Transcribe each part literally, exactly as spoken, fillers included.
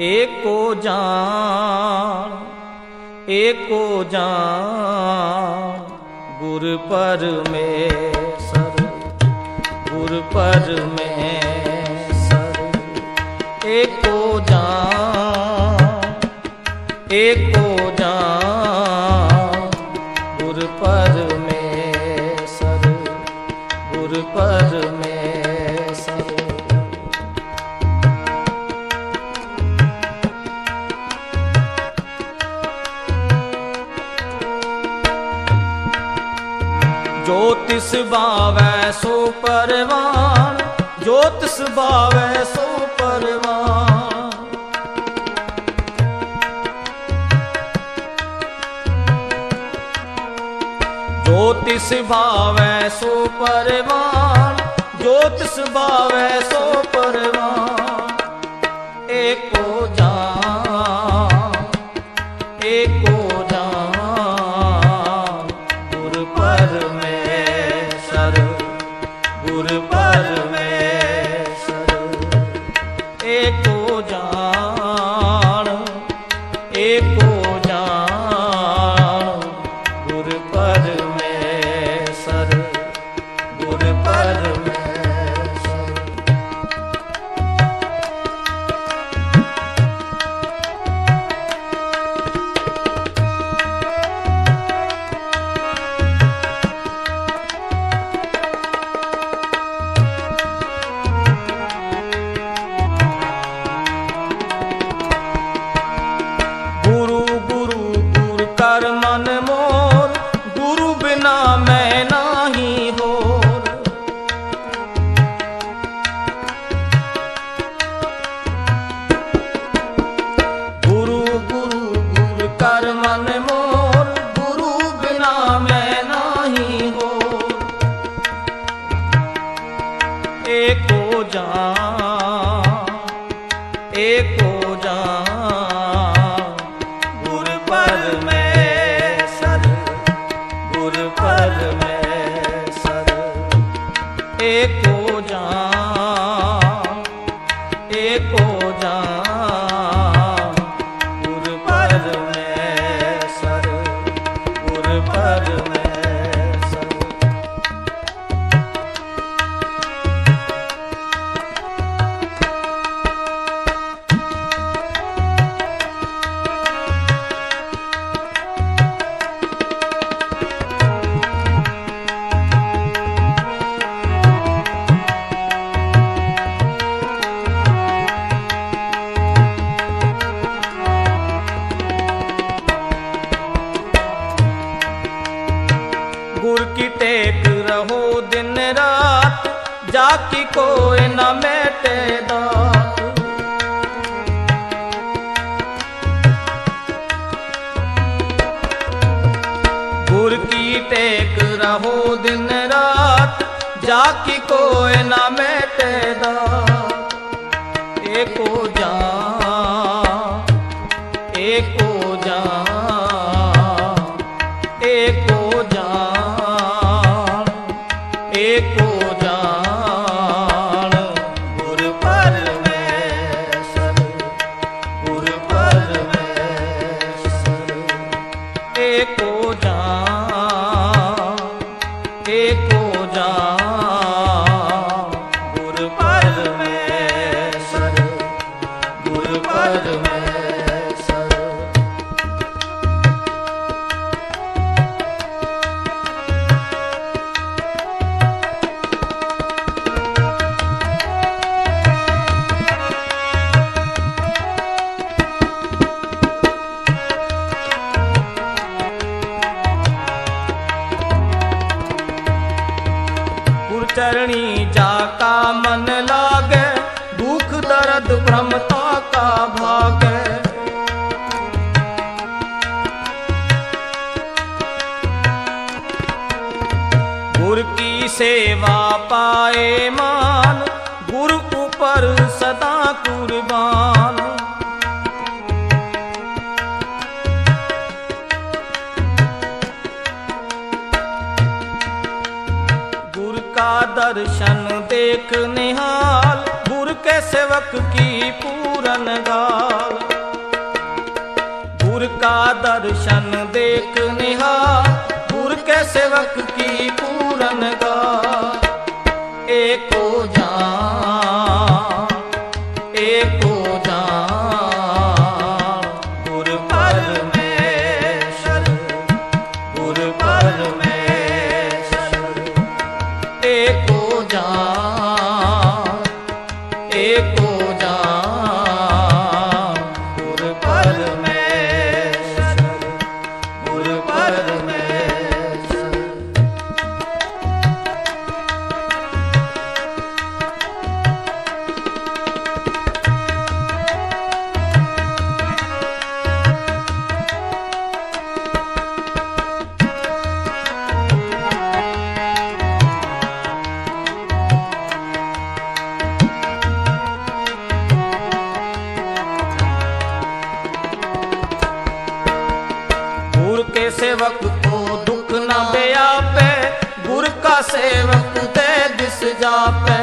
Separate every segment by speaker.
Speaker 1: एको जान एको जान गुर परमेश्वर गुर परमेश्वर एको जान एको जान गुर परमेश्वर गुर परमेश्वर। ज्योतिष भावै सो परवान ज्योतिष भावै सो परवान। ज्योतिष भावै सो परवान ज्योतिष भावै सो परवान। एको जान एको जान गुर परमेश्वर गुर परमेश्वर। एको जान एको जान गुर परमेश्वर गुर परमेश्वर। कर मन मोर गुरु बिना मैं नाही होर। गुरु गुरु गुरु कर मन मोर गुरु बिना मैं नाही होर। एको जान एको जान गुर परमेश्वर गुर परमेश्वर। एको जान एको जान गुर परमेश्वर गुर परमेश्वर। गुर की टेक रहो दिन रात जाकी कोई न मेटे दात। गुर की टेक रहो दिन रात जाकी कोई न मेटे दात। एको जान एको जान एको जान एको जान गुर परमेश्वर गुर परमेश्वर। एको जान एको जान गुर परमेश्वर गुर परमेश्वर। चरणी जाका मन लागे दुख दर्द भ्रमता का भागे। गुर की सेवा पाए मान गुरु ऊपर सदा कुर्बान। का दर्शन देख निहाल गुर के सेवक की पूरन गाल। का दर्शन देख निहार, गुर के सेवक की पूरन गार। एको जान एको जान गुर परमेश्वर, गुर परमेश्वर। एको जान एको जान गुर परमेश्वर, गुर परमेश्वर। गुर के सेवक को दुख न व्यापे, गुर का सेवक दे दिस जापे।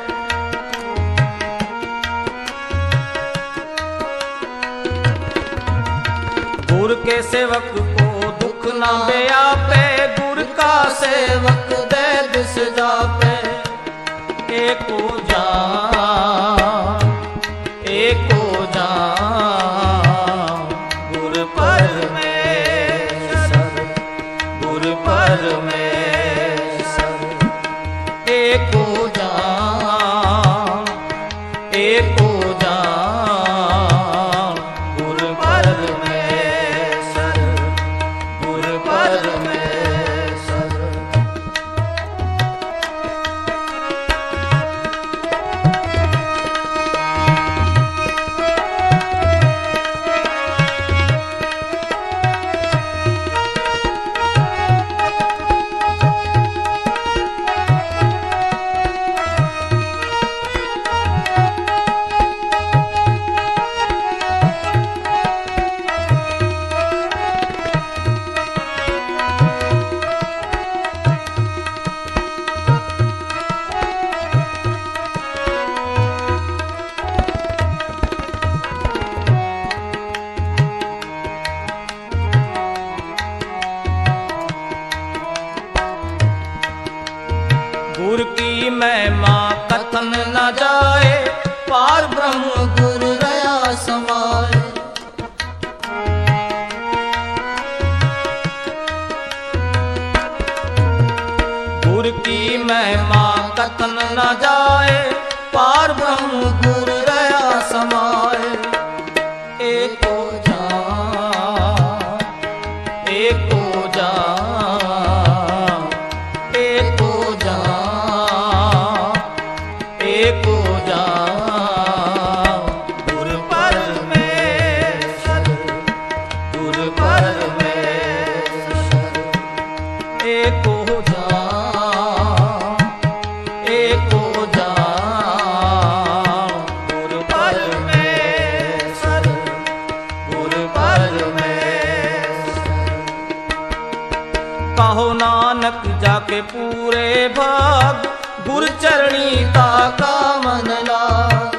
Speaker 1: गुर के सेवक को दुख न व्यापे, गुर का सेवक दे दिस जापे। एको जान एको जान गुर परमेश्वर, गुर परमेश्वर। एको जान एको जान गुर परमेश्वर, गुर परमेश्वर। गुर की महिमा कथन न जाए, पार ब्रह्म गुर रया समाए। गुर की महिमा कथन न जाए, पार ब्रह्म गुर रया समाए। एको जान एको जान एको जान एको जान गुर परमेश्वर, गुर परमेश्वर। एको जान एको जान गुर परमेश्वर, गुर परमेश्वर। कहो नानक जाके पूरे भाग, गुर चरणी ताका मन लाग।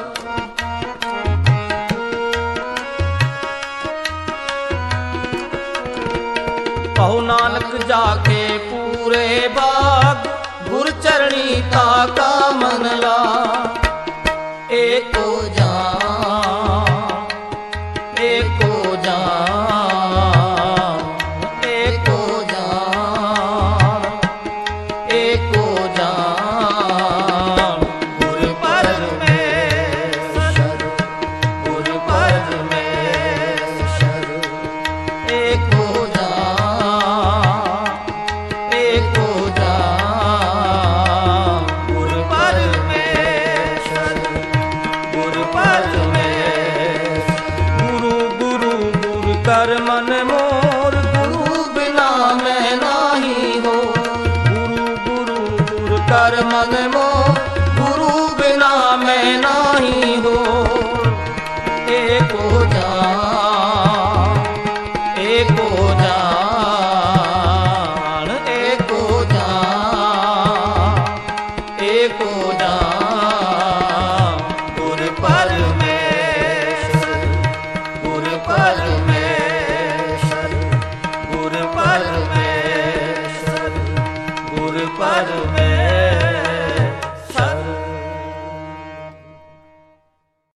Speaker 1: कहो नानक जाके पूरे भाग, गुर चरणी ताका मन लाग। एको जान एको जान एको जान एको जान गुर परमेश्वर, गुर परमेश्वर। एको जान एको जान गुर परमेश्वर, गुर परमेश्वर। गुरु गुरु गुरु कर मन मोर, गुरु बिना मैं नाही हो। गुरु गुरु गुरु कर मन मोर, गुरु बिना मैं नाही हो। एको जान एको जान एको जान एको जान गुर परमेश्वर, गुर परमेश्वर। पर में